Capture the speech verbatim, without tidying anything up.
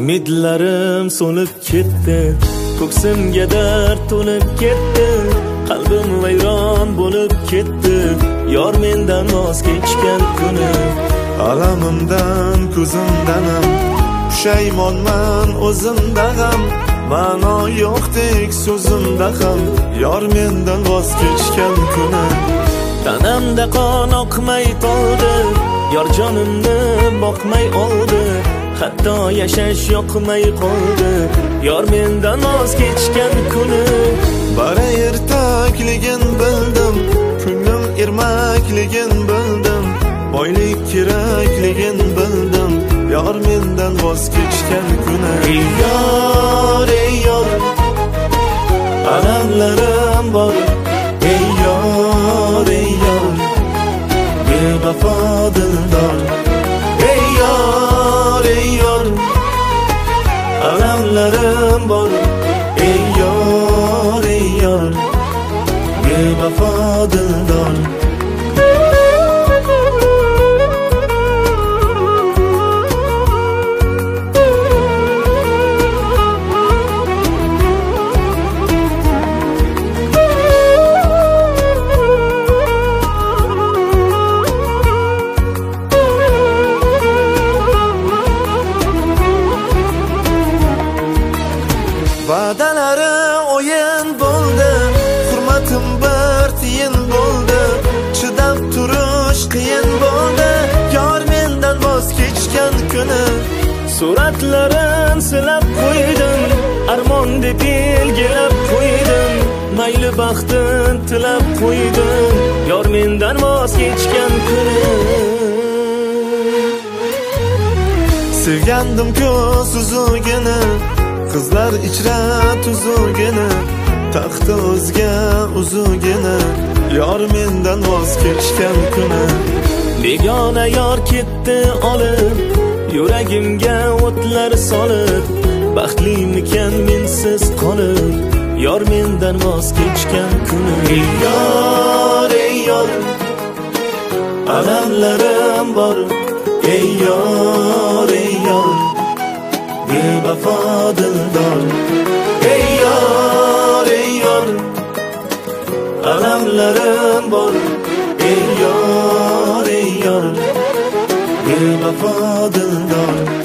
Umidlarim so'lib ketdi, ko'ksimga dard to'lib ketdi, qalbim vayron bo'lib ketdi, yor mendan voz kechgan kuni. Alamimdan ko'zimdanim, pushaymonman o'zimda ham, ma'no yo'qdek so'zimda ham, yor mendan voz kechgan kuni. Tanamda qon oqmay qoldi, yor jonimni boqmay oldi, hatto yashash yoqmay qoldi, yor mendan voz kechgan kuni. Bara ertakligin bildim, ko'nglim ermakligin bildim, boylik kerakligin bildim, yor mendan voz kechgan kuni. Ey yor, ey yor, alamlarim bor. Ey yor, ey yor, bevafo dildor. Ey yor, ey yor, alamlarim bor. Ey yor, ey yor, bevafo dildor. Va'dalari o'yin bo'ldi, hurmatim bir tiyin bo'ldi, chidab turish qiyin bo'ldi, yor mendan voz kechgan kuni. Suratlarin silab qo'ydim, armon deb belgilab qo'ydim, mayli baxtin tilab qo'ydim, yor mendan voz kechgan kuni. Sevgandim ko'z uzugini, qizlar ichra tuzugini, taxti o'zga uzugini, yor mendan voz kechgan kuni. Begona yor ketdi olib, yuragimga o'tlar solib, baxtlimikan mensiz qolib, yor mendan voz kechgan kuni. Ey yor, ey yor, alamlarim bor. Ey yor, ey yor, bevafo dildor. Ey yor, ey yor, alamlarim bor. Ey yor, ey yor, bevafo dildor.